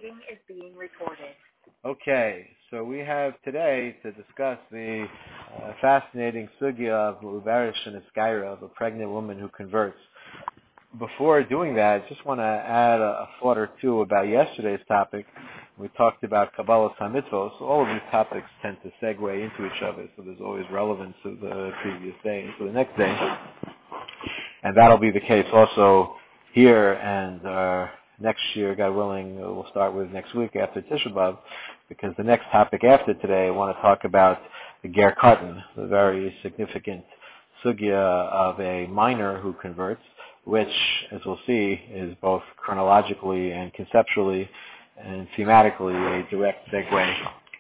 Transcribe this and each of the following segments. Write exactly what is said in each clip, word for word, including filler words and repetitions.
meeting is being recorded. Okay, so we have today to discuss the uh, fascinating sugya of Ubarish and Iskaira, of a pregnant woman who converts. Before doing that, I just want to add a, a thought or two about yesterday's topic. We talked about Kabbalah HaMitzvos. So all of these topics tend to segue into each other, so there's always relevance to the previous day and to the next day. And that'll be the case also here and uh, next year, God willing, we'll start with next week after Tisha B'Av, because the next topic after today, I want to talk about the Ger Katan, the very significant sugya of a minor who converts, which, as we'll see, is both chronologically and conceptually and thematically a direct segue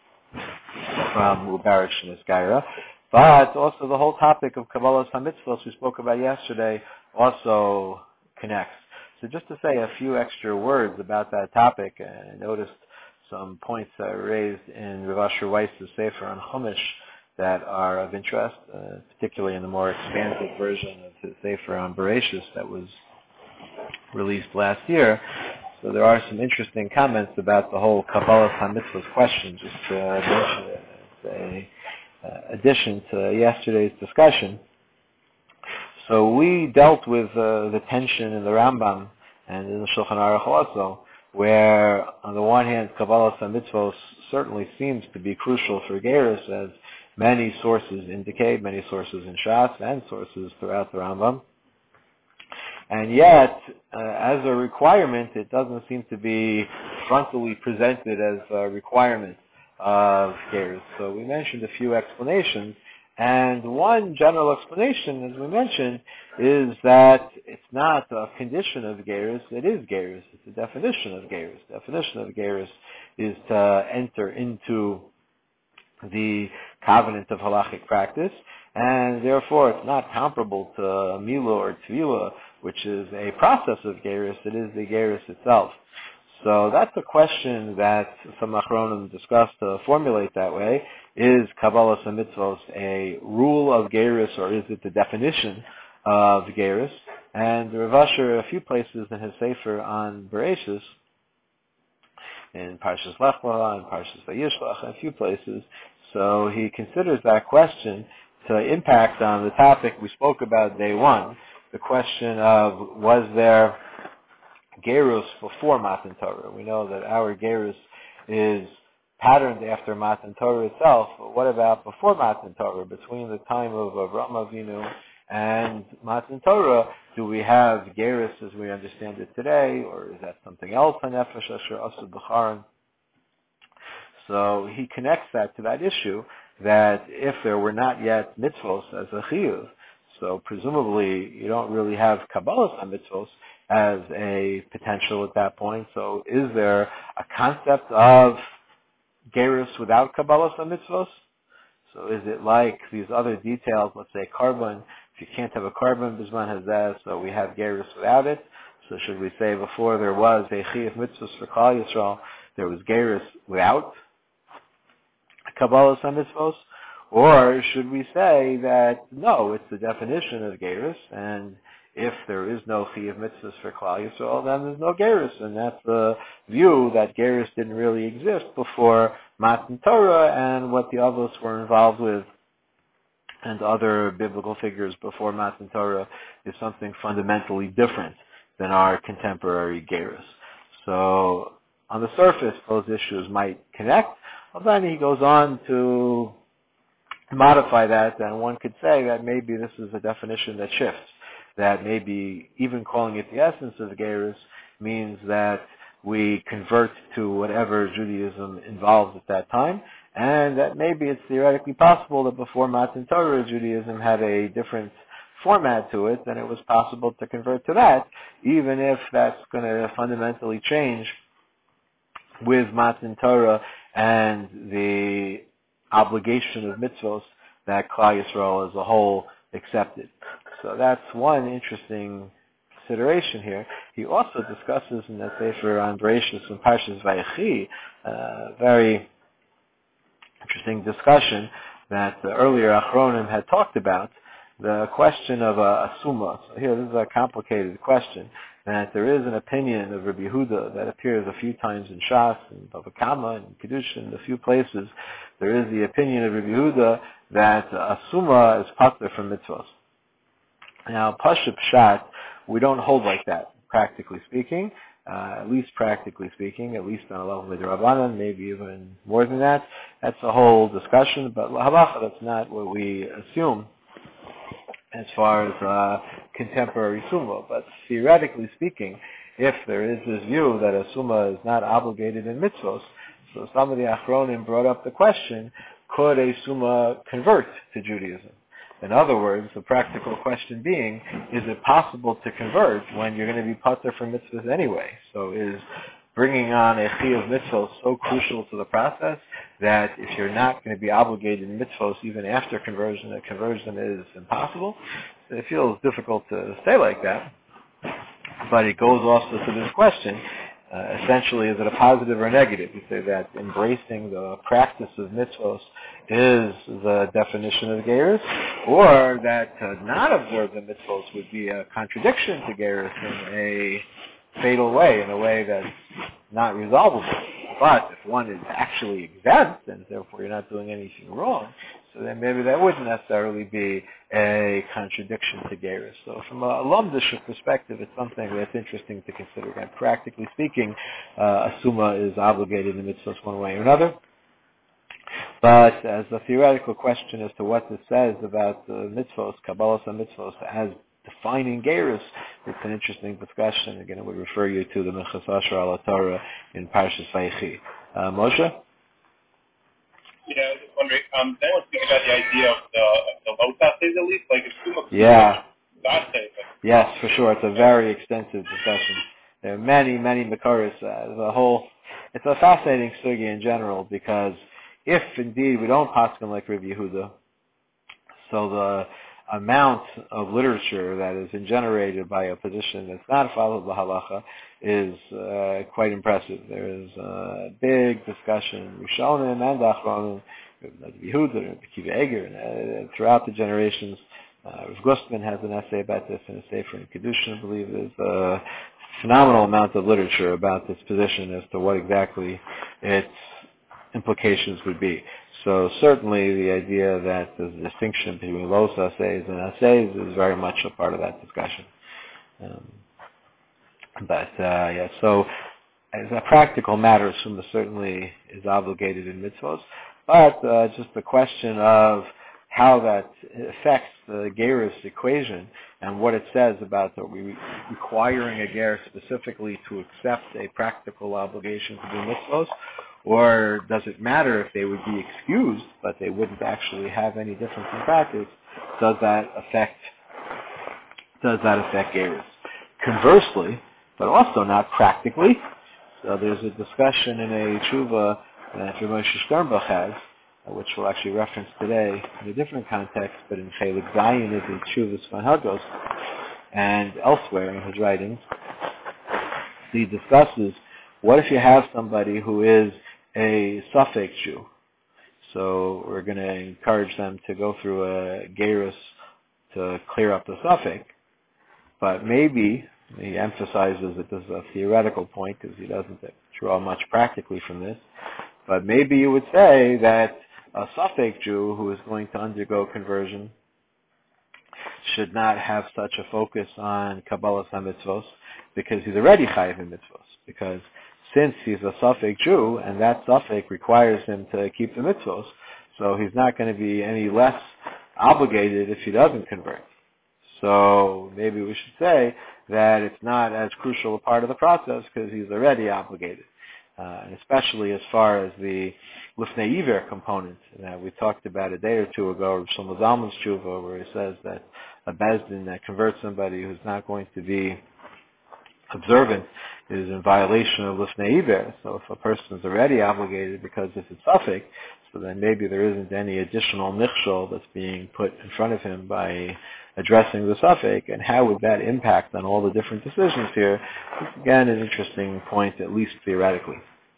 from Ubarish and Iskaira. But also the whole topic of Kabbalah HaMitzvos we spoke about yesterday also connects. So just to say a few extra words about that topic, I noticed some points that were raised in Rav Asher Weiss's Sefer on Chumash that are of interest, uh, particularly in the more expansive version of his Sefer on Bereshis that was released last year. So there are some interesting comments about the whole Kabbalah HaMitzvos question, just to mention it as a uh, addition to yesterday's discussion. So we dealt with uh, the tension in the Rambam and in the Shulchan Aruch also, where on the one hand, Kabbalah HaMitzvos certainly seems to be crucial for Gerus, as many sources indicate, many sources in Shas and sources throughout the Rambam. And yet, uh, as a requirement, it doesn't seem to be frontally presented as a requirement of Gerus. So we mentioned a few explanations. And one general explanation, as we mentioned, is that it's not a condition of Gerus, it is Gerus. It's a definition of Gerus. The definition of Gerus is to enter into the covenant of halachic practice, and therefore it's not comparable to Milah or Tefillah, which is a process of Gerus. It is the Gerus itself. So that's a question that some Achronim discussed to formulate that way. Is Kabbalah HaMitzvos a rule of Gerus, or is it the definition of Gerus? And Rav Asher, a few places in his Sefer on Bereshis, in Parshas Lech Lecha and Parshas Vayishlach, and a few places, so he considers that question to impact on the topic we spoke about day one, the question of was there Gerus before Matan Torah. We know that our Gerus is patterned after Matan Torah itself, but what about before Matan Torah, between the time of Avraham Avinu and Matan Torah? Do we have Gerus as we understand it today, or is that something else, HaNefesh Asher Asud B'charan? So he connects that to that issue, that if there were not yet mitzvos as a chiyuv, so presumably you don't really have Kabbalah HaMitzvos as a potential at that point. So is there a concept of Gerus without Kabbalah HaMitzvos? So is it like these other details, let's say carbon, if you can't have a carbon, Bizman Hazeh, so we have Gerus without it. So should we say before there was a Chiyuv Mitzvos for Klal Yisrael, there was Gerus without Kabbalah HaMitzvos? Or should we say that, no, it's the definition of Gerus, and if there is no Chiyuv Mitzvahs for Klal Yisrael, then there's no Gerus, and that's the view that Gerus didn't really exist before Matan Torah, and what the Avos were involved with, and other biblical figures before Matan Torah, is something fundamentally different than our contemporary Gerus. So, on the surface, those issues might connect, but then he goes on to modify that, and one could say that maybe this is a definition that shifts. That maybe even calling it the essence of Gerus means that we convert to whatever Judaism involves at that time, and that maybe it's theoretically possible that before Matan Torah, Judaism had a different format to it, then it was possible to convert to that, even if that's going to fundamentally change with Matan Torah and the obligation of mitzvos that Klal Yisrael as a whole accepted. So that's one interesting consideration here. He also discusses in that Sefer on Bereshis and Parshas Vayechi, a very interesting discussion that the earlier Achronim had talked about, the question of a, a summa. So here, this is a complicated question that there is an opinion of Rabbi Yehuda that appears a few times in Shas and Bava Kama and Kedushin, a few places. There is the opinion of Rabbi Yehuda that a summa is pater from mitzvos. Now, Pashup Pshat, we don't hold like that, practically speaking. Uh, at least practically speaking, at least on a level of Rabbanan, maybe even more than that. That's a whole discussion, but halacha, that's not what we assume as far as uh, contemporary summa. But theoretically speaking, if there is this view that a summa is not obligated in mitzvos, so some of the Achronim brought up the question, could a summa convert to Judaism? In other words, the practical question being, is it possible to convert when you're going to be pater from mitzvahs anyway? So is bringing on a chiyuv mitzvah so crucial to the process that if you're not going to be obligated in mitzvahs even after conversion, that conversion is impossible? It feels difficult to say like that, but it goes also to this question. Uh, essentially, is it a positive or negative? You say that embracing the practice of mitzvos is the definition of gerus, or that to not observe the mitzvos would be a contradiction to gerus in a fatal way, in a way that's not resolvable. But if one is actually exempt, and therefore you're not doing anything wrong, so then maybe that wouldn't necessarily be a contradiction to gerus. So from a lumdish perspective, it's something that's interesting to consider. And practically speaking, uh, a summa is obligated in mitzvahs one way or another. But as a theoretical question as to what this says about the mitzvos, Kabbalas HaMitzvos, as defining gerus, it's an interesting discussion. Again, I would refer you to the Minchas Asher al Torah in Parshas Vayechi. Uh, Moshe? Yeah, I was just wondering, um, then I was thinking about the idea of the, of the low tases at least, like if Summa yeah. Tate. Yes, for sure. It's a very extensive discussion. There are many, many Makaris. Uh, the whole, it's a fascinating sugi in general, because if indeed we don't paskin like Rabbi Yehuda, so the amount of literature that has been generated by a position that's not followed the halacha is uh, quite impressive. There is a big discussion, Rishonim and Achronim, Rabbi Yehuda, Rabbi Akiva Eger, and uh, throughout the generations. Uh, Rav Gustman has an essay about this in a sefer in Kedushin, I believe. There's a phenomenal amount of literature about this position as to what exactly its implications would be. So certainly the idea that there's a distinction between los assays and assays is very much a part of that discussion. Um, but uh, yeah, so as a practical matter, Summa certainly is obligated in mitzvos, but uh, just the question of how that affects the gerus equation and what it says about the re- requiring a ger specifically to accept a practical obligation to do mitzvos, or does it matter if they would be excused, but they wouldn't actually have any difference in practice? Does that affect, does that affect gerus? Conversely, but also not practically, so there's a discussion in a tshuva that Moshe Sternbuch has, which we'll actually reference today in a different context, but in Chelik Zayin is in Tshuvas Fanhagos, and elsewhere in his writings, he discusses what if you have somebody who is a Safek Jew. So we're going to encourage them to go through a gerus to clear up the Safek, but maybe, he emphasizes that this is a theoretical point because he doesn't draw much practically from this, but maybe you would say that a Safek Jew who is going to undergo conversion should not have such a focus on Kabbalas HaMitzvos because he's already chayiv in mitzvos. Because since he's a Safek Jew and that Safek requires him to keep the mitzvos, so he's not going to be any less obligated if he doesn't convert. So maybe we should say that it's not as crucial a part of the process because he's already obligated. Uh, and especially as far as the Lifnei Iver component that we talked about a day or two ago, Shlomo Zalman's tshuva, where he says that a bezdin that converts somebody who's not going to be observant is in violation of Lifnei Iver. So if a person is already obligated because of his suffix, so then maybe there isn't any additional nichshol that's being put in front of him by addressing the suffix, and how would that impact on all the different decisions here? This, again, is an interesting point, at least theoretically.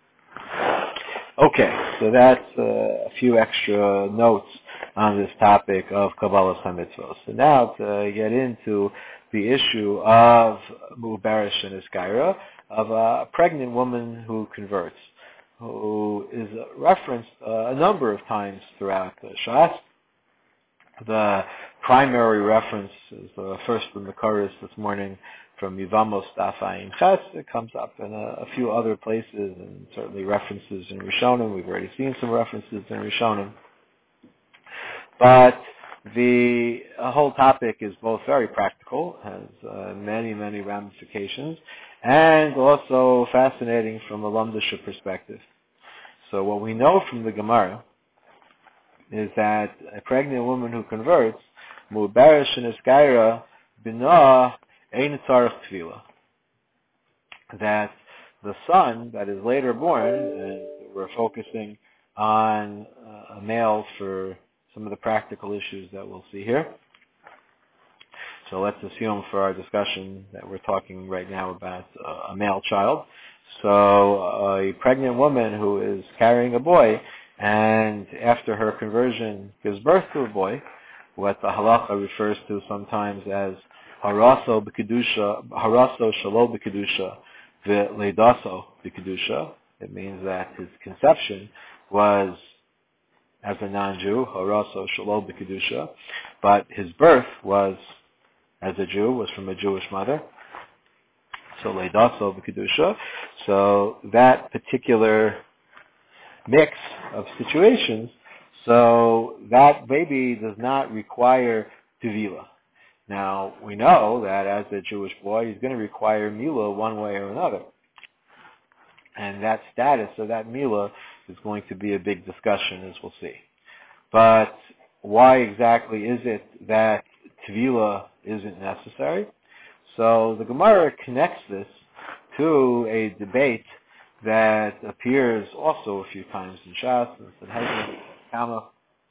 Okay, so that's uh, a few extra notes on this topic of Kabbalas HaMitzvos. So now to get into the issue of Mu'barish and Isgaira, of a pregnant woman who converts, who is referenced uh, a number of times throughout the Shas. The primary reference is the first in the chorus this morning from Yivamos Dafayim Ches. It comes up in a, a few other places, and certainly references in Rishonim. We've already seen some references in Rishonim. But the uh, whole topic is both very practical, has uh, many, many ramifications, and also fascinating from a Lamdisha perspective. So what we know from the Gemara is that a pregnant woman who converts, Mu'barish and Isgaira, Bina Ein Tzarech Tvila, that the son that is later born, and we're focusing on uh, a male for some of the practical issues that we'll see here. So let's assume for our discussion that we're talking right now about uh, a male child. So uh, a pregnant woman who is carrying a boy, and after her conversion gives birth to a boy, what the halacha refers to sometimes as haraso b'kedusha, haraso shalo b'kedusha, ve'leidaso b'kedusha. It means that his conception was as a non-Jew, haraso shalo b'kedusha, but his birth was as a Jew, was from a Jewish mother. So leidaso b'kedusha. So that particular mix of situations, so that baby does not require tevila. Now, we know that as a Jewish boy, he's going to require milah one way or another. And that status of that milah is going to be a big discussion, as we'll see. But why exactly is it that tevila isn't necessary? So the Gemara connects this to a debate that appears also a few times in Shas, and Hezbollah, Kama,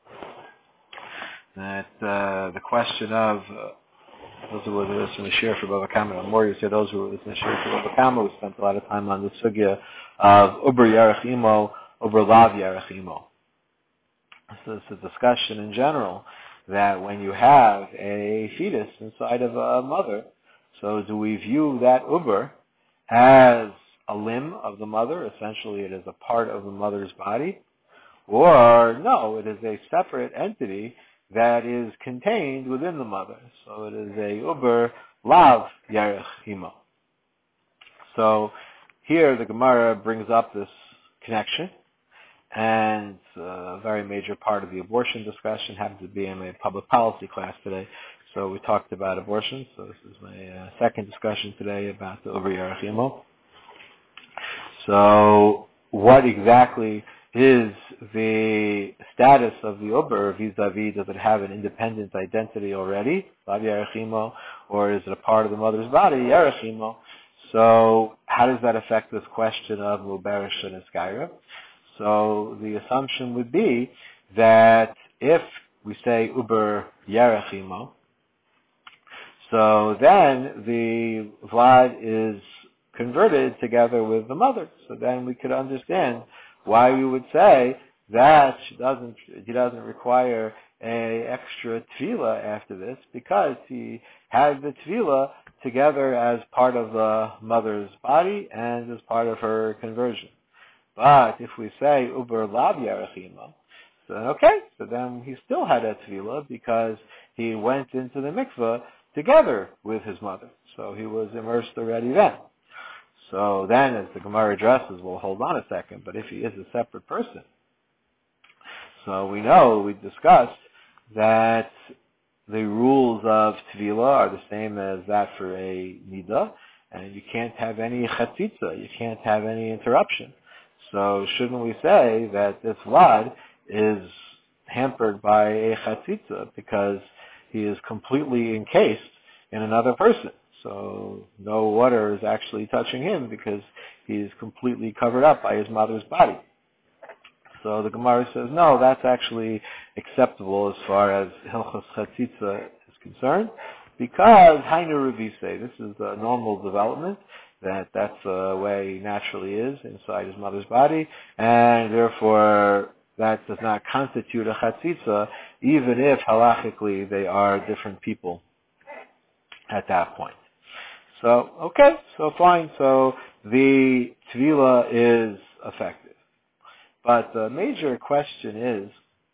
that uh, the question of uh, those who were listening to Shir for Bava Kama, and more you say those who were listening to Shir for Bava Kama, we spent a lot of time on the sugya of Uber Yarech Imo, Uber Lav Yarech Imo. So it's a discussion in general that when you have a fetus inside of a mother, so do we view that Uber as a limb of the mother, essentially it is a part of the mother's body, or no, it is a separate entity that is contained within the mother. So it is a uber lav yarech imo. So here the Gemara brings up this connection, and a very major part of the abortion discussion happens to be in a public policy class today. So we talked about abortion, so this is my uh, second discussion today about the uber yarech imo. So what exactly is the status of the Uber vis-a-vis? Does it have an independent identity already, Lav Yarech Imo, or is it a part of the mother's body, Yarech Imo? So how does that affect this question of Mu'barish and Isgaira? So the assumption would be that if we say Uber Yarech Imo, so then the Vlad is converted together with the mother. So then we could understand why we would say that she doesn't, he doesn't require a extra tefillah after this, because he had the tefillah together as part of the mother's body and as part of her conversion. But if we say uber lav yarech imo, then okay, so then he still had a tefillah because he went into the mikveh together with his mother. So he was immersed already then. So then, as the Gemara addresses, we'll hold on a second, but if he is a separate person, so we know, we discussed, that the rules of Tvila are the same as that for a Nida, and you can't have any Chatzitza, you can't have any interruption. So shouldn't we say that this Vlad is hampered by a Chatzitza because he is completely encased in another person? So no water is actually touching him because he is completely covered up by his mother's body. So the Gemara says, no, that's actually acceptable as far as Hilchos Chatzitza is concerned, because Hainu Ravise, this is the normal development, that that's the way he naturally is inside his mother's body, and therefore that does not constitute a Chatzitza, even if halachically they are different people. at that point. So, okay, so fine. So the Tvila is effective. But the major question is,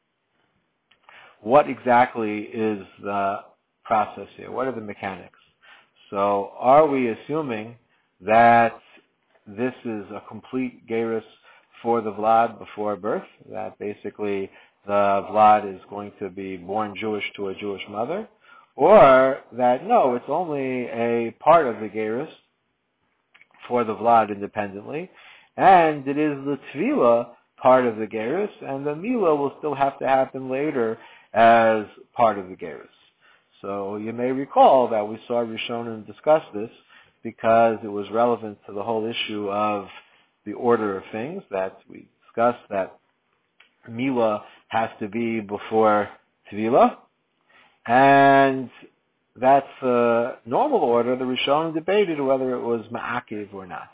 what exactly is the process here? What are the mechanics? So are we assuming that this is a complete gerus for the Vlad before birth, that basically the Vlad is going to be born Jewish to a Jewish mother, or that no, it's only a part of the gerus for the Vlad independently, and it is the Tvila part of the gerus, and the Mila will still have to happen later as part of the gerus. So you may recall that we saw Rishonim discuss this because it was relevant to the whole issue of the order of things, that we discussed that Mila has to be before Tvila, and that's the normal order. The Rishonim debated whether it was Ma'akiv or not.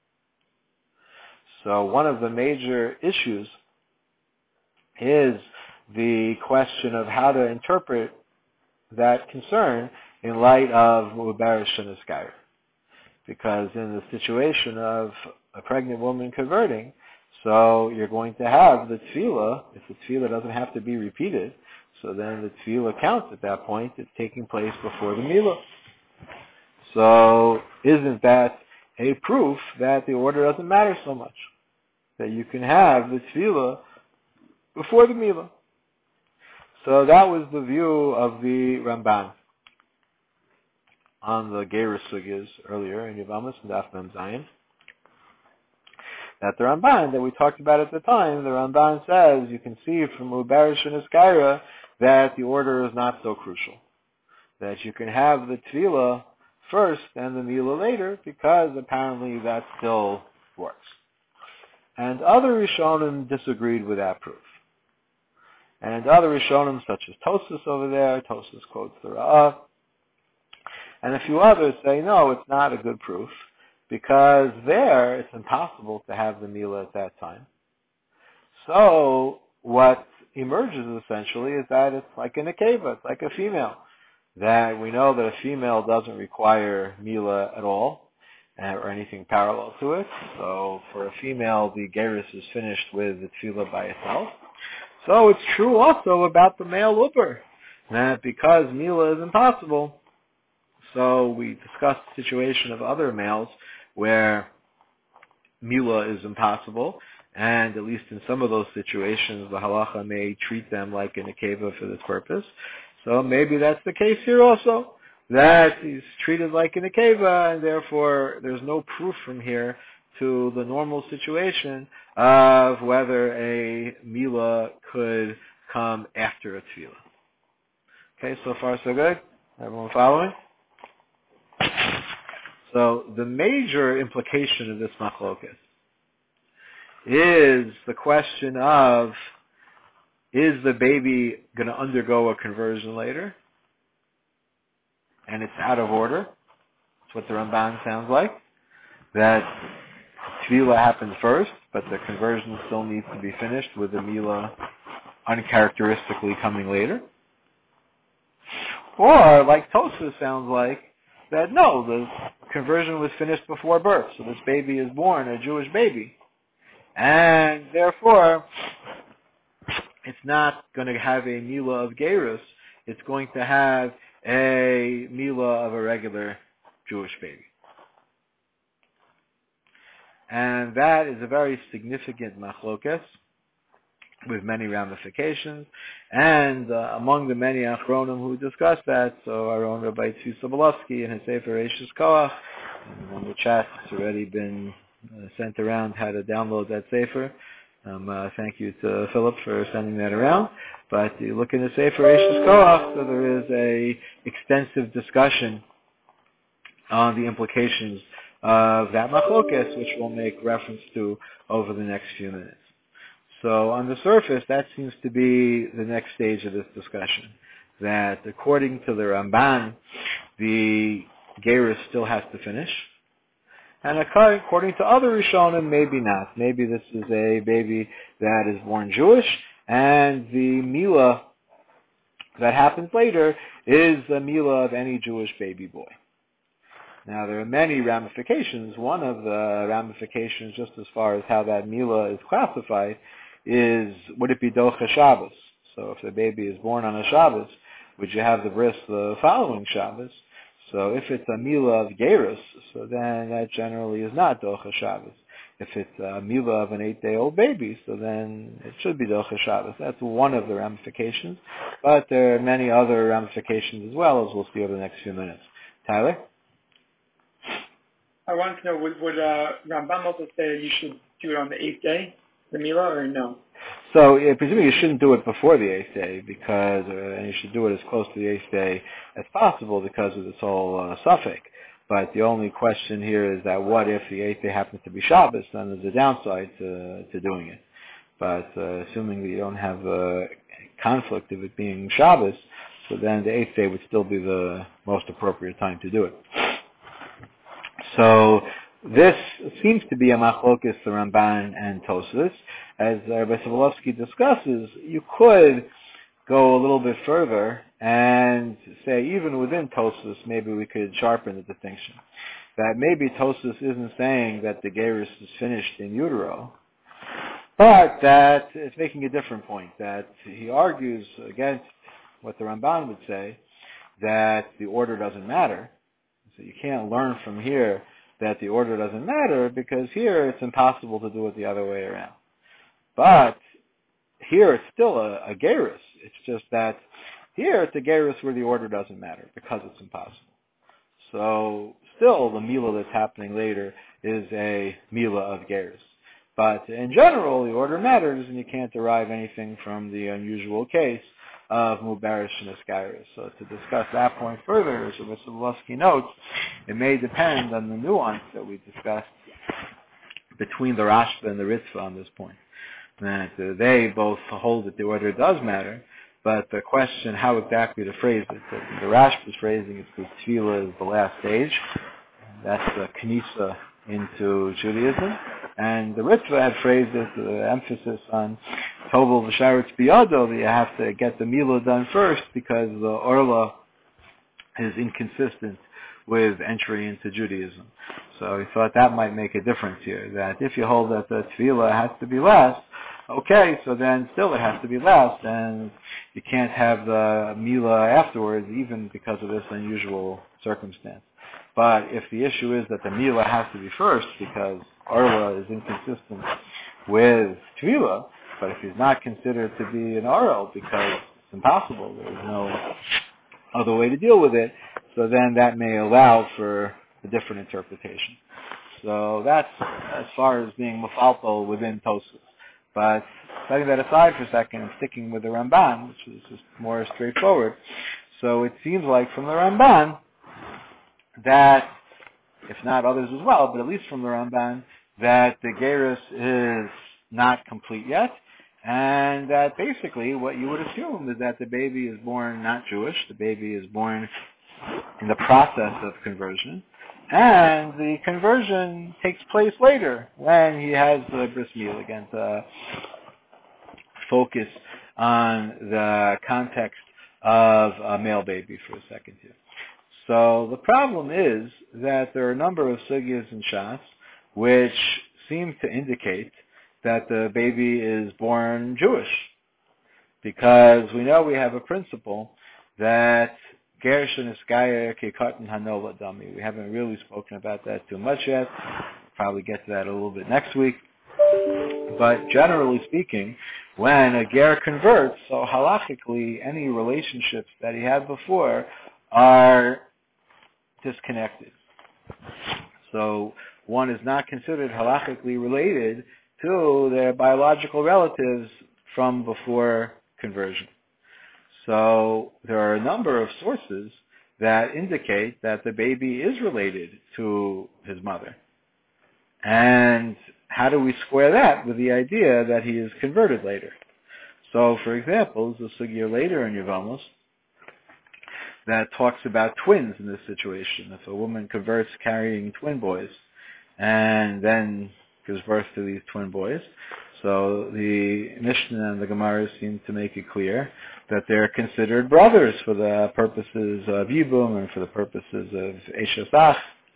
So one of the major issues is the question of how to interpret that concern in light of Mubarish and Iskair. Because in the situation of a pregnant woman converting, so you're going to have the tefillah, if the tefillah doesn't have to be repeated, so then the tefillah counts at that point. It's taking place before the milah. So isn't that a proof that the order doesn't matter so much? That you can have the tefillah before the milah. So that was the view of the Ramban on the Gerus Sugyas earlier in Yevamos and Daf Mem Zayin. That the Ramban that we talked about at the time, the Ramban says, you can see from Ubarish and Iskaira that the order is not so crucial. That you can have the Tefillah first and the Milah later, because apparently that still works. And other Rishonim disagreed with that proof. And other Rishonim, such as Tosas over there, Tosas quotes the Ra'ah, and a few others say, no, it's not a good proof, because there it's impossible to have the Milah at that time. So what emerges essentially is that it's like a Nekeva, it's like a female. That we know that a female doesn't require Milah at all, or anything parallel to it. So for a female, the Gerus is finished with the Tefillah by itself. So it's true also about the male Uber, that because Milah is impossible, so we discussed the situation of other males where Milah is impossible, and at least in some of those situations, the halacha may treat them like a nekeva for this purpose. So maybe that's the case here also, that he's treated like a nekeva, and therefore there's no proof from here to the normal situation of whether a Milah could come after a tefillah. Okay, so far so good? Everyone following? So the major implication of this machlokas is the question of, is the baby going to undergo a conversion later? And it's out of order. That's what the Ramban sounds like. That Tefillah happens first, but the conversion still needs to be finished with the Milah uncharacteristically coming later. Or, like Tosfos sounds like, that no, the conversion was finished before birth, so this baby is born a Jewish baby. And therefore, it's not going to have a Milah of Gerus, it's going to have a Milah of a regular Jewish baby. And that is a very significant machlokes with many ramifications. And uh, among the many achronim who discussed that, so our own Rabbi Tzvi Sobolovsky in his Sefer Eishes Koach, and on the chat has already been uh, sent around how to download that Sefer. Um, uh, thank you to Philip for sending that around. But you look in the Sefer Eishes Koach, so there is a extensive discussion on the implications of that machlokes, which we'll make reference to over the next few minutes. So on the surface, that seems to be the next stage of this discussion, that according to the Ramban, the Gerus still has to finish. And according to other Rishonim, maybe not. Maybe this is a baby that is born Jewish, and the Milah that happens later is the milah of any Jewish baby boy. Now, there are many ramifications. One of the ramifications, just as far as how that milah is classified, is would it be docha Shabbos? So if the baby is born on a Shabbos, would you have the bris the following Shabbos? So if it's a milah of gerus, so then that generally is not docha Shabbos. If it's a milah of an eight-day-old baby, so then it should be docha Shabbos. That's one of the ramifications. But there are many other ramifications as well, as we'll see over the next few minutes. Tyler? I wanted to know, would, would uh, Rambam also say you should do it on the eighth day, the milah, or no? So, yeah, presumably you shouldn't do it before the eighth day, because, uh, and you should do it as close to the eighth day as possible because of this whole uh, suffix. But the only question here is that what if the eighth day happens to be Shabbos, then there's a downside to, to doing it. But uh, assuming that you don't have a conflict of it being Shabbos, so then the eighth day would still be the most appropriate time to do it. So this seems to be a machlokes, the Ramban and Tosfos. As Rabbi Sobolovsky discusses, you could go a little bit further and say even within Tosfos, maybe we could sharpen the distinction. That maybe Tosfos isn't saying that the gerus is finished in utero, but that it's making a different point, that he argues against what the Ramban would say, that the order doesn't matter. So you can't learn from here that the order doesn't matter, because here it's impossible to do it the other way around. But here it's still a, a gerus. It's just that here it's a gerus where the order doesn't matter because it's impossible. So still the milah that's happening later is a milah of gerus. But in general, the order matters, and you can't derive anything from the unusual case of Mubarish and Eskyris. So to discuss that point further, as Rabbi Sobolovsky notes, it may depend on the nuance that we discussed between the Rashba and the Ritva on this point. That uh, they both hold that the order does matter, but the question how exactly to phrase it. The, the Rashba's phrasing is because Tefillah is the last stage. That's the Knisa into Judaism. And the Ritva had phrased it, the emphasis on Tovel V'Sharetz Biyado, that you have to get the milah done first because the Orla is inconsistent with entry into Judaism. So he thought that might make a difference here, that if you hold that the Tefillah has to be last, okay, so then still it has to be last, and you can't have the milah afterwards, even because of this unusual circumstance. But if the issue is that the milah has to be first because Orla is inconsistent with Tefillah, but if he's not considered to be an Orel because it's impossible, there's no other way to deal with it, so then that may allow for a different interpretation. So that's as far as being mufaltal within Tosfos. But setting that aside for a second and sticking with the Ramban, which is just more straightforward, so it seems like from the Ramban that, if not others as well, but at least from the Ramban, that the gerus is not complete yet, and that basically what you would assume is that the baby is born not Jewish, the baby is born in the process of conversion, and the conversion takes place later when he has the bris milah. Again, to focus on the context of a male baby for a second here. So the problem is that there are a number of sugyas and shas which seem to indicate that the baby is born Jewish, because we know we have a principle that Gersh and Iskaya Kekatan Hanola Dami. We haven't really spoken about that too much yet. Probably get to that a little bit next week. But generally speaking, when a ger converts, so halachically any relationships that he had before are disconnected. So one is not considered halachically related to their biological relatives from before conversion. So there are a number of sources that indicate that the baby is related to his mother. And how do we square that with the idea that he is converted later? So, for example, there's a sugya later in Yevamos that talks about twins in this situation. If a woman converts carrying twin boys and then gives birth to these twin boys, So the Mishnah and the Gemara seem to make it clear that they're considered brothers for the purposes of Yibum and for the purposes of Eshesach.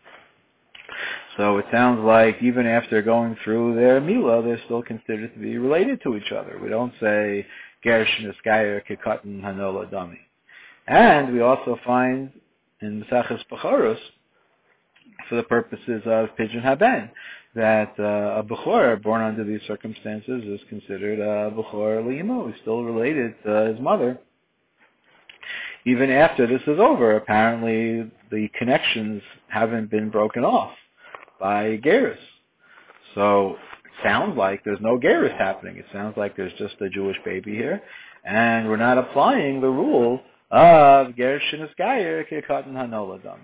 So it sounds like even after going through their Milah, they're still considered to be related to each other. We don't say Gersh Niskayer Kekatan Hanola Dami. And we also find in Maseches Bechoros, for the purposes of Pidyon Haben, that uh, a Bechor born under these circumstances is considered a Bechor L'imo, who's still related to his mother. Even after this is over, apparently the connections haven't been broken off by Gerus. So it sounds like there's no Gerus happening. It sounds like there's just a Jewish baby here, and we're not applying the rule of Gerus Sheniskayer Kekatan Hanoladam.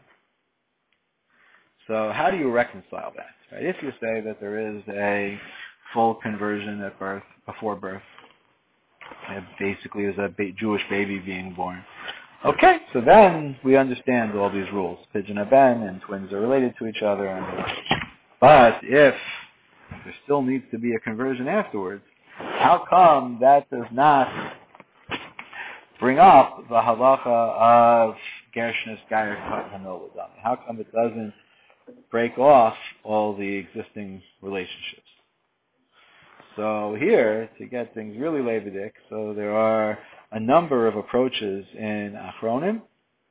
So how do you reconcile that? Right? If you say that there is a full conversion at birth, before birth, it basically is a ba- Jewish baby being born. Okay, so then we understand all these rules. Pidyon Haben and twins are related to each other. And, but if there still needs to be a conversion afterwards, how come that does not bring up the halacha of Gershnis Gayer Katan Hanoladam? How come it doesn't break off all the existing relationships? So here, to get things really levidik, so there are a number of approaches in Achronim,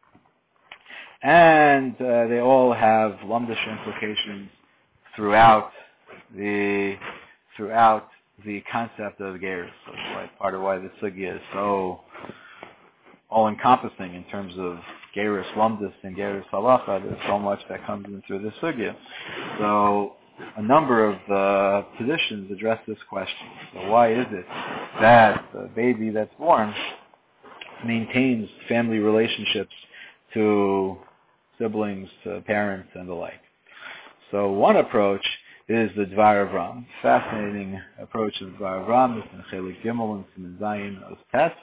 and uh, they all have lumdish implications throughout the throughout the concept of Gerus. So it's like part of why the sugya is so all-encompassing in terms of Gerus Lumdus and Gerus Halacha. There's so much that comes in through this sugya. So a number of the positions address this question. So why is it that the baby that's born maintains family relationships to siblings, to parents, and the like? So one approach is the Dvar Avram. Fascinating approach of Dvar Avram is in Chelik Gimel and Siman Zayin of Tes,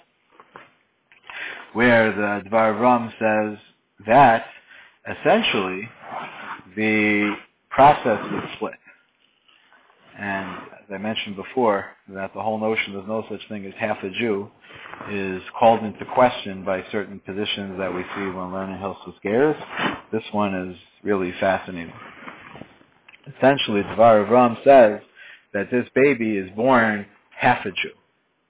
where the Dvar Avram says that essentially the process is split. And as I mentioned before, that the whole notion there's no such thing as half a Jew is called into question by certain positions that we see when learning Hilchos Gerus. This one is really fascinating. Essentially, Dvar Avram says that this baby is born half a Jew.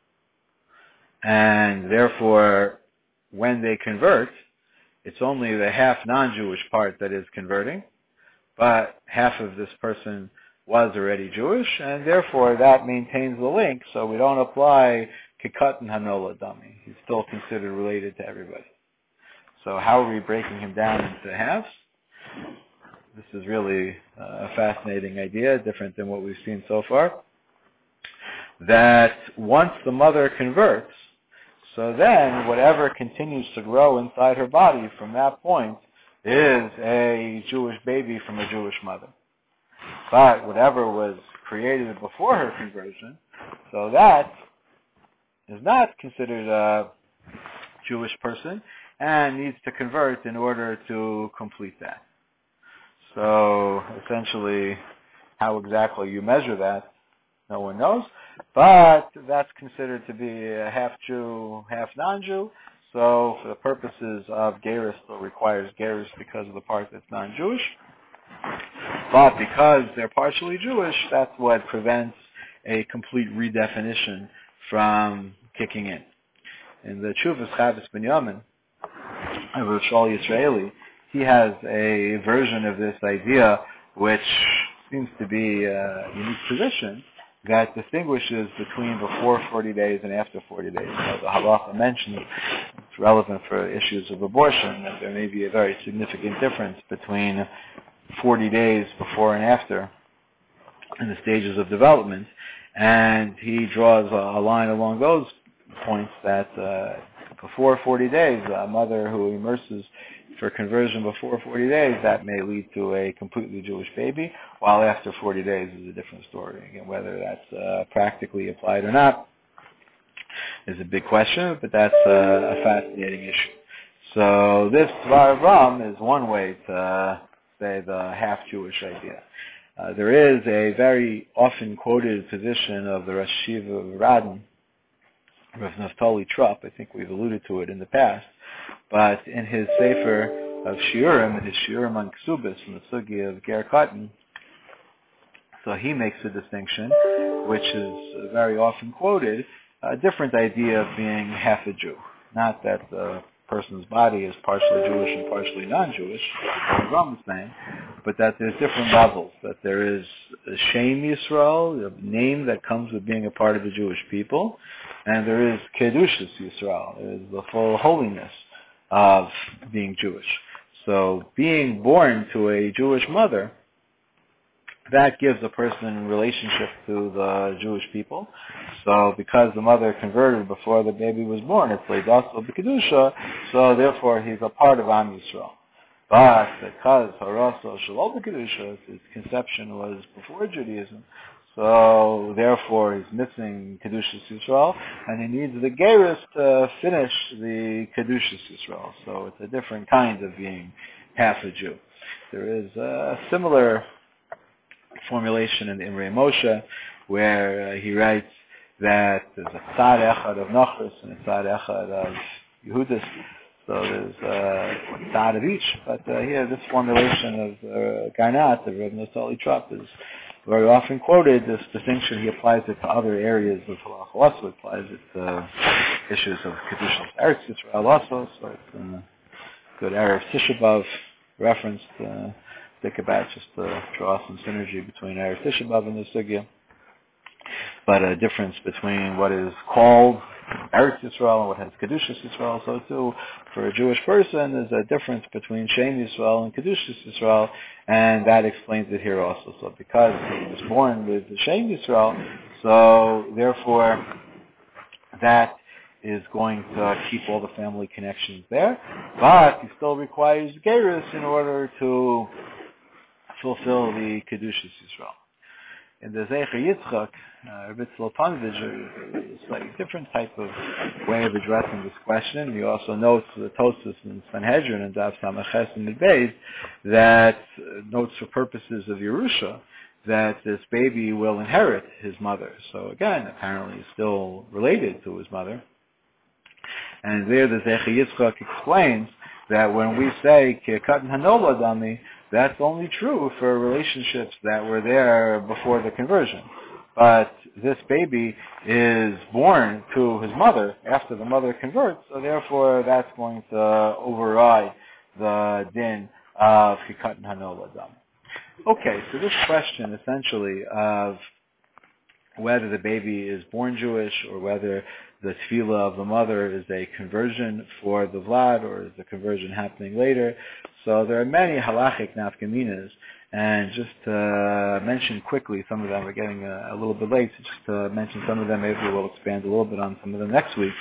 And therefore, when they convert, it's only the half non-Jewish part that is converting, but half of this person was already Jewish, and therefore that maintains the link, so we don't apply Kekatan Hanola Dami. He's still considered related to everybody. So how are we breaking him down into halves? This is really a fascinating idea, different than what we've seen so far. That once the mother converts, so then whatever continues to grow inside her body from that point is a Jewish baby from a Jewish mother. But whatever was created before her conversion, so that is not considered a Jewish person and needs to convert in order to complete that. So essentially, how exactly you measure that, no one knows. But that's considered to be a half Jew, half non-Jew. So for the purposes of Gerus, still requires Gerus because of the part that's non-Jewish. But because they're partially Jewish, that's what prevents a complete redefinition from kicking in. In the Chuvas Chavis Binyamin, Rav Shaul Yisraeli, he has a version of this idea which seems to be a unique position that distinguishes between before forty days and after forty days. So the halacha mentions it's relevant for issues of abortion, that there may be a very significant difference between forty days before and after in the stages of development. And he draws a, a line along those points that uh, before forty days, a mother who immerses for conversion before forty days, that may lead to a completely Jewish baby, while after forty days is a different story. Again, whether that's uh, practically applied or not is a big question, but that's uh, a fascinating issue. So this Dvar Avram is one way to uh, say the half-Jewish idea. Uh, there is a very often quoted position of the Rosh Yeshiva of Radin, Rav Naftali Trupp. I think we've alluded to it in the past, but in his Sefer of Shiurim, his Shiurim on Ksubis, from the Sugi of Ger Katan, so he makes a distinction, which is very often quoted, a different idea of being half a Jew. Not that the person's body is partially Jewish and partially non-Jewish, as Ram is saying, but that there's different levels, that there is a Shem Yisrael, a name that comes with being a part of the Jewish people, and there is Kedushas Yisrael, there is the full holiness of being Jewish. So being born to a Jewish mother, that gives a person in relationship to the Jewish people. So because the mother converted before the baby was born, it's Leidaso B'Kedusha, so therefore he's a part of Am Yisrael. But because Haraso Shalom B'Kedusha, his conception was before Judaism, so therefore he's missing Kedushas Yisrael, and he needs the Geirus to finish the Kedushas Yisrael. So it's a different kind of being half a Jew. There is a similar formulation in the Imrei Moshe, where uh, he writes that there's a tzad echad of Nochris and a tzad echad of Yehudis. So there's uh, a tzad of each. But uh, here, this formulation of uh, Garnat, of Rav Naftali Trupp, is very often quoted. This distinction, he applies it to other areas of halacha also. He applies it to issues of Kedushas Eretz Yisrael also. So it's a good Erev Tisha B'Av reference to think about, just to draw some synergy between Erev Tisha B'Av and the Sugya. But a difference between what is called Eretz Yisrael and what has Kedushas Yisrael. So too, for a Jewish person, there's a difference between Shem Yisrael and Kedushas Yisrael, and that explains it here also. So because he was born with the Shem Yisrael, so therefore that is going to keep all the family connections there, but he still requires Geirus in order to fulfill the Kedushas Yisrael. In the Zecher Yitzchak, uh, Rabbi Slopanovich, a slightly different type of way of addressing this question. He also notes the Tosfos in Sanhedrin and Daf Samaches and Midbeis that uh, notes for purposes of Yerusha that this baby will inherit his mother. So again, apparently he's still related to his mother. And there the Zecher Yitzchak explains that when we say Ki Katan Hanola Dami, that's only true for relationships that were there before the conversion. But this baby is born to his mother after the mother converts, so therefore that's going to override the din of Ki Katan Hanola Dami. Okay, so this question essentially of whether the baby is born Jewish or whether the tefillah of the mother is a conversion for the Vlad or is the conversion happening later. So there are many halachic nafkaminas, and just to mention quickly some of them, we're getting a, a little bit late, so just to mention some of them, maybe we'll expand a little bit on some of them next week.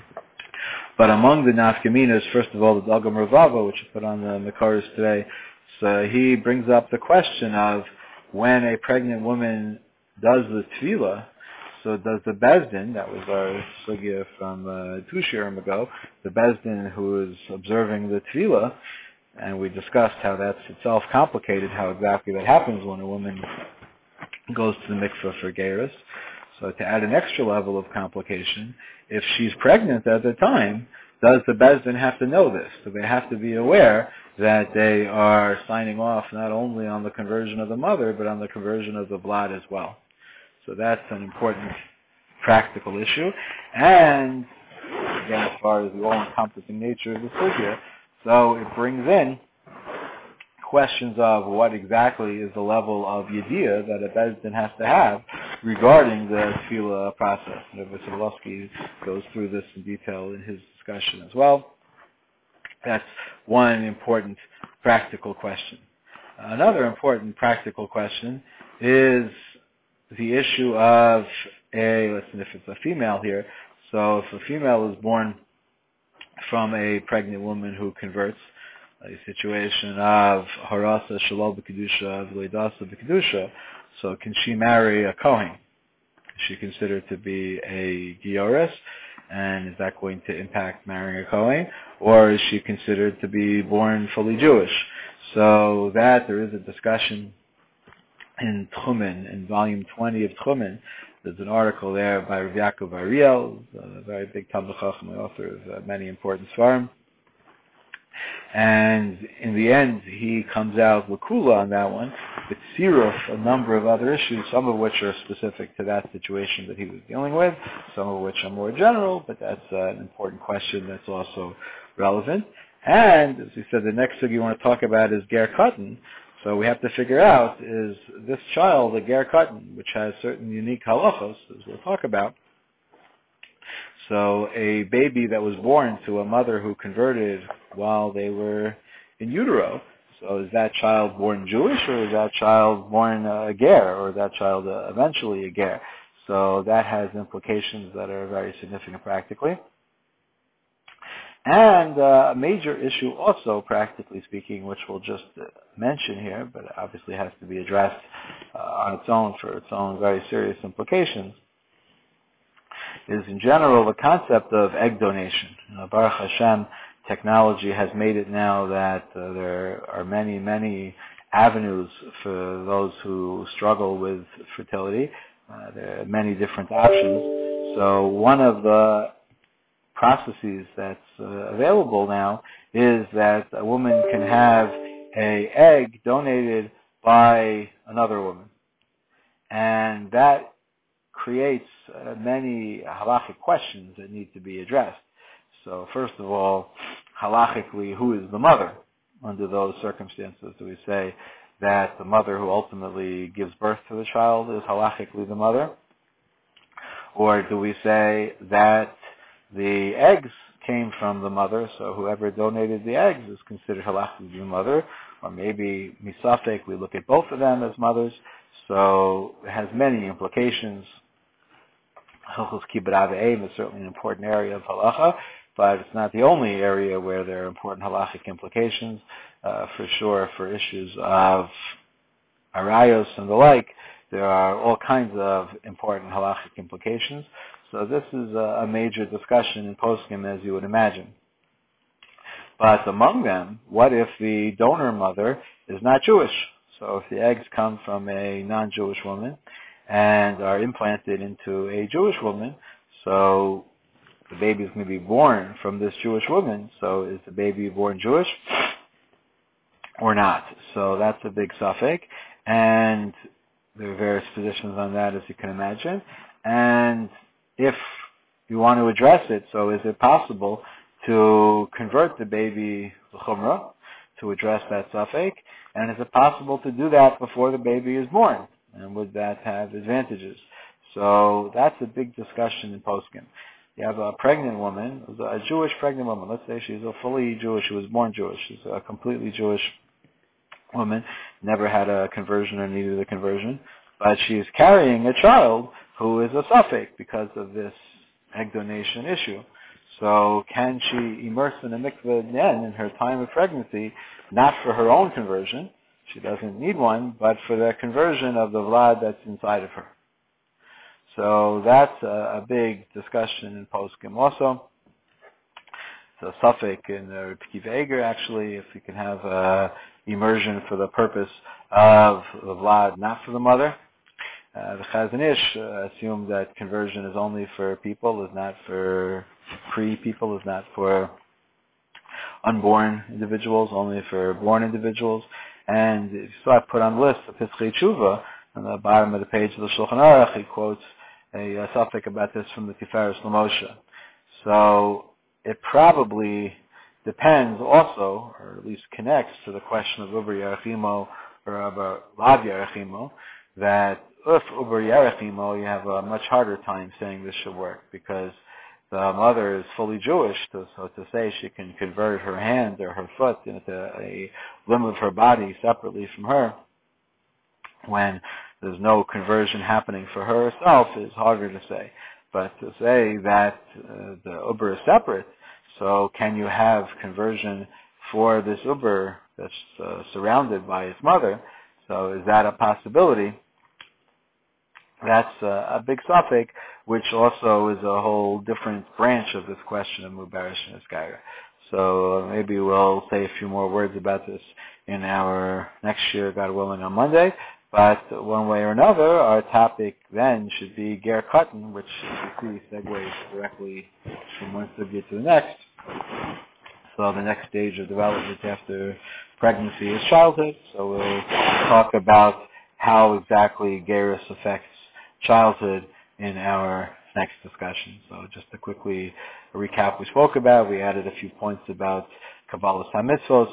But among the nafkaminas, first of all, the Dalgam Ravava, which I put on the Makaris today, so he brings up the question of when a pregnant woman does the tefillah, so does the Bezdin, that was our sugya from uh, two shiurim ago, the Bezdin who is observing the tefillah, and we discussed how that's itself complicated, how exactly that happens when a woman goes to the mikveh for Geirus. So to add an extra level of complication, if she's pregnant at the time, does the Bezdin have to know this? Do they have to be aware that they are signing off not only on the conversion of the mother, but on the conversion of the Vlad as well? So that's an important practical issue. And, again, as far as the all-encompassing nature of the sugya, so it brings in questions of what exactly is the level of yediyah that a Bezdin has to have regarding the tefillah process. Rabbi Sobolowski goes through this in detail in his discussion as well. That's one important practical question. Another important practical question is the issue of a, listen, if it's a female here, so if a female is born from a pregnant woman who converts, a situation of harasa shalom b'kedusha v'leidasa b'kedusha, so can she marry a Kohen? Is she considered to be a Gioris, and is that going to impact marrying a Kohen? Or is she considered to be born fully Jewish? So that there is a discussion in Tchumen, in volume twenty of Tchumen. There's an article there by Rav Yaakov Ariel, a very big Talmid Chacham, author of uh, many important svarim. And in the end, he comes out Lakula on that one, with Siruf, a number of other issues, some of which are specific to that situation that he was dealing with, some of which are more general, but that's uh, an important question that's also relevant. And, as we said, the next thing you want to talk about is Ger Katan. So we have to figure out, is this child a Ger Katan, which has certain unique halachos, as we'll talk about. So a baby that was born to a mother who converted while they were in utero, so is that child born Jewish, or is that child born uh, a ger, or is that child uh, eventually a ger? So that has implications that are very significant practically. And uh, a major issue also, practically speaking, which we'll just uh, mention here, but obviously has to be addressed uh, on its own for its own very serious implications, is in general the concept of egg donation. You know, Baruch Hashem, technology has made it now that uh, there are many, many avenues for those who struggle with fertility. Uh, there are many different options. So one of the processes that's uh, available now is that a woman can have an egg donated by another woman. And that creates uh, many halachic questions that need to be addressed. So first of all, halachically, who is the mother under those circumstances? Do we say that the mother who ultimately gives birth to the child is halachically the mother? Or do we say that the eggs came from the mother, so whoever donated the eggs is considered halachically the mother? Or maybe misafek, we look at both of them as mothers. So it has many implications. Hilchos Kibbud Av V'Em is certainly an important area of halacha, but it's not the only area where there are important halachic implications. Uh, for sure, for issues of arayos and the like, there are all kinds of important halachic implications. So this is a, a major discussion in poskim, as you would imagine. But among them, what if the donor mother is not Jewish? So if the eggs come from a non-Jewish woman and are implanted into a Jewish woman, so the baby is going to be born from this Jewish woman, so is the baby born Jewish or not? So that's a big suffix, and there are various positions on that, as you can imagine. And if you want to address it, so is it possible to convert the baby l'chumrah, to address that suffix, and is it possible to do that before the baby is born? And would that have advantages? So that's a big discussion in poskim. You have a pregnant woman, a Jewish pregnant woman. Let's say she's a fully Jewish, she was born Jewish. She's a completely Jewish woman, never had a conversion or needed a conversion, but she's carrying a child who is a suffix because of this egg donation issue. So can she immerse in a mikveh then in her time of pregnancy, not for her own conversion, she doesn't need one, but for the conversion of the vlad that's inside of her? So that's a, a big discussion in poskim also. So suffix in the Kiva Eger, actually, if you can have uh, immersion for the purpose of the vlad, not for the mother. Uh, the Chazon Ish uh, assumed that conversion is only for people, is not for pre-people, is not for unborn individuals, only for born individuals. And if you saw I put on the list of Pischei Tshuva, on the bottom of the page of the Shulchan Aruch, he quotes a, a suffix about this from the Tiferes L'Moshe. So it probably depends also, or at least connects to the question of Uber Yerachimo or of Lav Yerachimo, that if Uber Yerachimo, you have a much harder time saying this should work, because the mother is fully Jewish, to, so to say she can convert her hand or her foot into a limb of her body separately from her, when there's no conversion happening for her herself, is harder to say. But to say that uh, the Uber is separate, so can you have conversion for this Uber that's uh, surrounded by his mother? So is that a possibility? That's uh, a big suffix, which also is a whole different branch of this question of Mubarish and Esgaira. So uh, maybe we'll say a few more words about this in our next year, God willing, on Monday. But one way or another, our topic then should be ger katan, which you see segues directly from one sugya to the next. So the next stage of development after pregnancy is childhood. So we'll talk about how exactly gerus affects childhood in our next discussion. So just to quickly recap, we spoke about, we added a few points about Kabbalas HaMitzvos,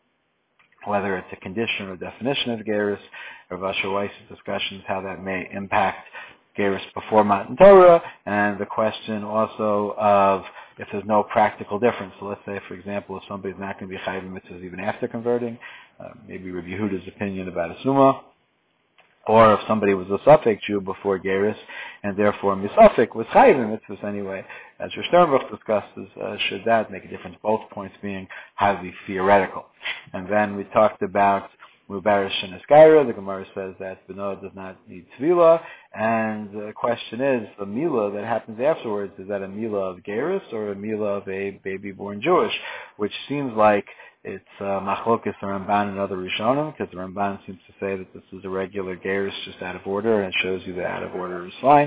whether it's a condition or definition of gerus, Rav Asher Weiss's discussions, how that may impact gerus before Matan Torah, and the question also of if there's no practical difference. So let's say, for example, if somebody's not going to be chayiv mitzvahs even after converting, uh, maybe Rabbi Yehuda's opinion about a summa, or if somebody was a Suffolk Jew before gerus, and therefore Misafik was chayiv mitzvahs anyway, as your Sternbuch discusses, uh, should that make a difference? Both points being highly theoretical. And then we talked about Mubarish and Eskaira. The Gemara says that Benoah does not need Tvila, and the question is, the Mila that happens afterwards, is that a Mila of gerus or a Mila of a baby born Jewish? Which seems like it's uh, Machlokes, the Ramban, and other Rishonim, because the Ramban seems to say that this is a regular gerus just out of order, and it shows you that out of order is fine.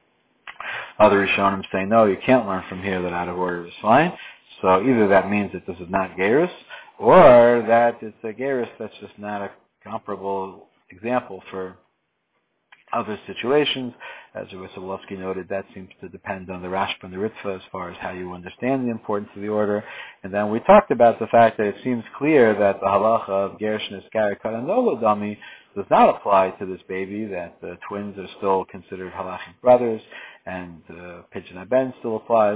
Other Rishonim say, no, you can't learn from here that out of order is fine. So either that means that this is not gerus, or that it's a gerus that's just not a comparable example for other situations. As Rabbi Sobolowski noted, that seems to depend on the Rashba and the Ritva as far as how you understand the importance of the order. And then we talked about the fact that it seems clear that the halacha of Gersh and Eskari Karanolo Dami does not apply to this baby, that the twins are still considered halachic brothers, and uh, Pidyon Ben still applies,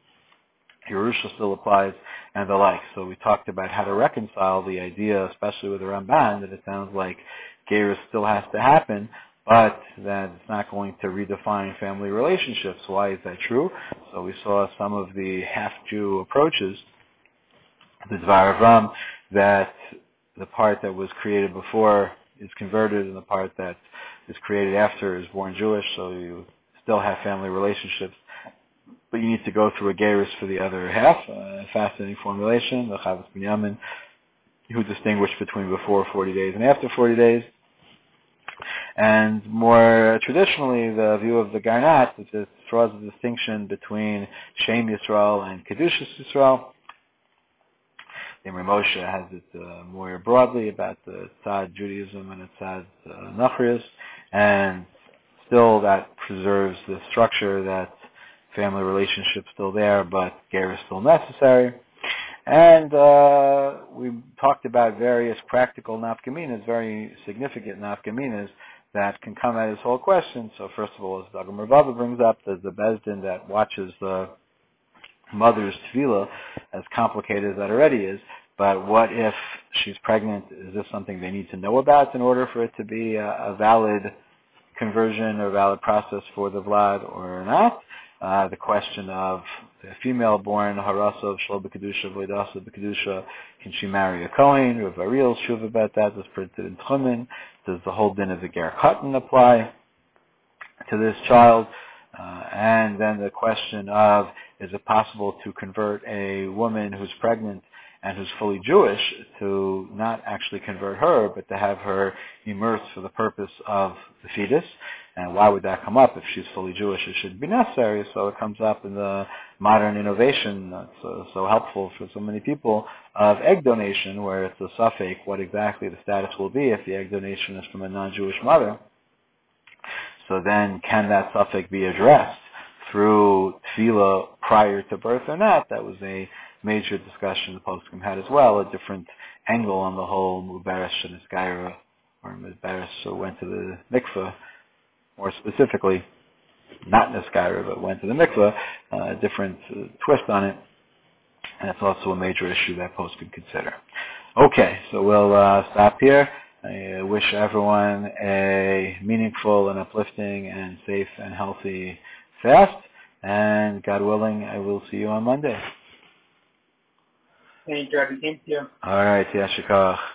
Yerusha still applies, and the like. So we talked about how to reconcile the idea, especially with the Ramban, that it sounds like gerus still has to happen, but that it's not going to redefine family relationships. Why is that true? So we saw some of the half-Jew approaches, the Dvar Avram, that the part that was created before is converted and the part that is created after is born Jewish, so you still have family relationships, but you need to go through a gerus for the other half. Uh, fascinating formulation, the Chavos Binyamin, who distinguished between before forty days and after forty days. And more traditionally, the view of the Garnat, which is, draws a distinction between Shem Yisrael and Kedushas Yisrael. The Imre Moshe has it uh, more broadly about the Tzad Judaism and the Tzad uh, Nachrius, and still that preserves the structure that family relationship's still there, but ger is still necessary. And uh, we talked about various practical nafkaminas, very significant nafkaminas that can come at this whole question. So first of all, as Dagmar Baba brings up, there's the Bezdin that watches the mother's tefillah, as complicated as that already is. But what if she's pregnant? Is this something they need to know about in order for it to be a, a valid conversion or valid process for the Vlad or not? Uh, the question of the female born harasov shlo b'kedusha v'ledasa b'kedusha, can she marry a Kohen? Rav Ariel's shuv about that was printed in Tchumen. Does the whole din of the ger katan apply to this child? Uh, and then the question of, is it possible to convert a woman who's pregnant and who's fully Jewish to not actually convert her, but to have her immersed for the purpose of the fetus? And why would that come up? If she's fully Jewish, it shouldn't be necessary. So it comes up in the modern innovation that's so, so helpful for so many people of egg donation, where it's a suffix what exactly the status will be if the egg donation is from a non-Jewish mother. So then can that suffix be addressed through tefillah prior to birth or not? That was a major discussion the Poskim had as well, a different angle on the whole Mubarak and Eskaira, or Mubarak so went to the mikveh, more specifically, not Neskaira, but went to the mikveh, uh, a different uh, twist on it, and it's also a major issue that Post could consider. Okay, so we'll uh, stop here. I uh, wish everyone a meaningful and uplifting and safe and healthy fast, and God willing, I will see you on Monday. Thank you, Rabbi. Thank you. All right, Yashikach.